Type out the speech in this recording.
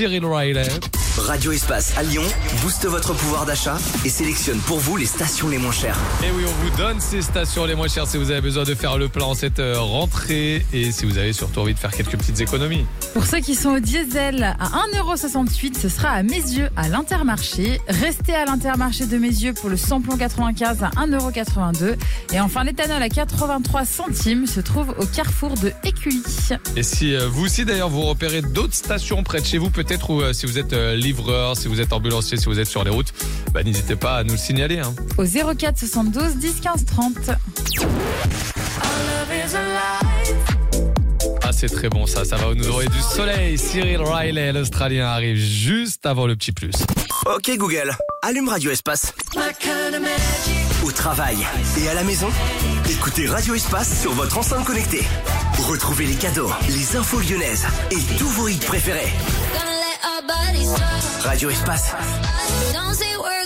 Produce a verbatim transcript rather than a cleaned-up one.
Cyril Riley. Radio Espace à Lyon booste votre pouvoir d'achat et sélectionne pour vous les stations les moins chères. Et oui, on vous donne ces stations les moins chères si vous avez besoin de faire le plein en cette rentrée et si vous avez surtout envie de faire quelques petites économies. Pour ceux qui sont au diesel, à un euro soixante-huit, ce sera à Mézieux à l'Intermarché. Restez à l'Intermarché de Mézieux pour le samplon quatre-vingt-quinze à un euro quatre-vingt-deux. Et enfin, l'éthanol à quatre-vingt-trois centimes se trouve au carrefour de Écully. Et si euh, vous aussi d'ailleurs vous repérez d'autres stations près de chez vous peut-être ou euh, si vous êtes euh, livreur, si vous êtes ambulancier, si vous êtes sur les routes, bah, n'hésitez pas à nous le signaler. Hein. Au zéro quatre soixante-douze dix quinze trente. Ah, c'est très bon ça, ça va nous envoyer du soleil. Cyril Riley, l'Australien, arrive juste avant le petit plus. Ok Google, allume Radio Espace. Au travail et à la maison, écoutez Radio Espace sur votre enceinte connectée. Retrouvez les cadeaux, les infos lyonnaises et tous vos hits préférés. Radio Espace.